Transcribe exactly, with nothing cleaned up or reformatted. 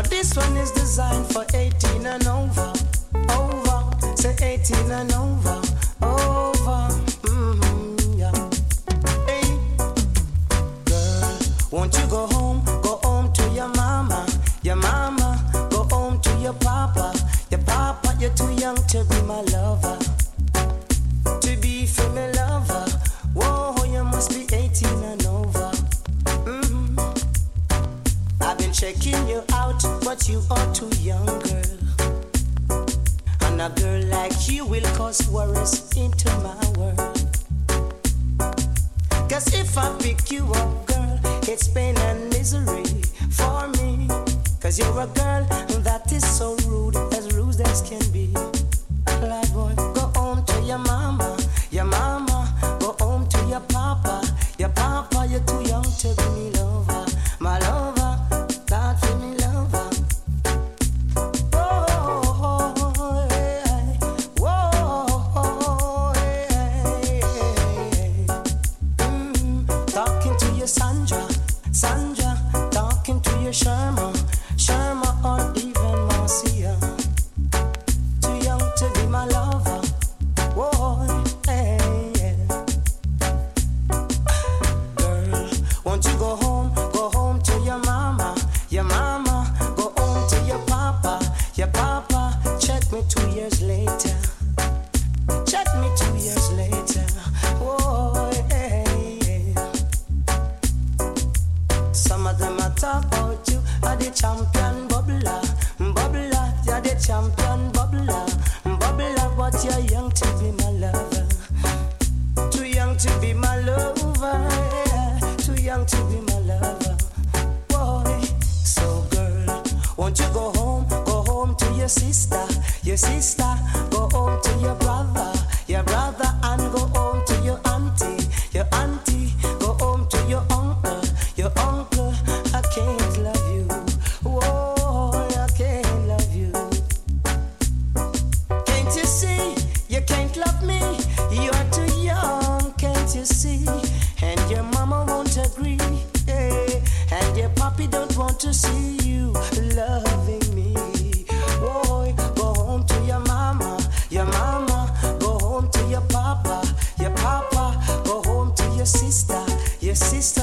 this one is designed for eighteen and over. Over, say eighteen and over. Over, mm-hmm, yeah. Hey, girl, won't you go home? Go home to your mama. Your mama, go home to your papa. Your papa, you're too young to be my lover. To be for me lover. Whoa, you must be eighteen and over. Mm-hmm. I've been checking you out, but you are too young, girl. And a girl like you will cause worries into my world. Cause if I pick you up, girl, it's pain and misery for me. Cause you're a girl that is so rude, as rude as can be. Lad boy, go home to your mama. Your mama, go home to your papa. Your papa, you're too young to be me lover. My lover, not for me lover. Whoa, hey, whoa, hey, hey. Mm, talking to your Sandra, Sandra, talking to your Sherma, Sherma, or even Marcia. Too young to be my lover. Whoa, hey, yeah. Girl, won't you go home? Go home to your mama. Your mama, go home to your papa. Your papa, check me two years later. Check me two years later. Whoa, hey, yeah. Some of them are talk about you are the champion bubbler. Bubbler, you're the champion bubbler. Bubbler, but you're young to be my lover. Too young to be my lover. Yeah. Too young to be my lover. Boy, so girl, won't you go home? Go home to your sister. Your sister, go home to your brother. Your brother, and go home to your auntie. Your auntie, go home to your uncle. Your uncle, I can't love you. Whoa, I can't love you. Can't you see? You can't love me. You're too young, can't you see? And your mama won't agree. Yeah. And your papi don't want to see you loving me. Boy, go home to your mama. Your mama, go home to your papa. Your papa, go home to your sister. Your sister.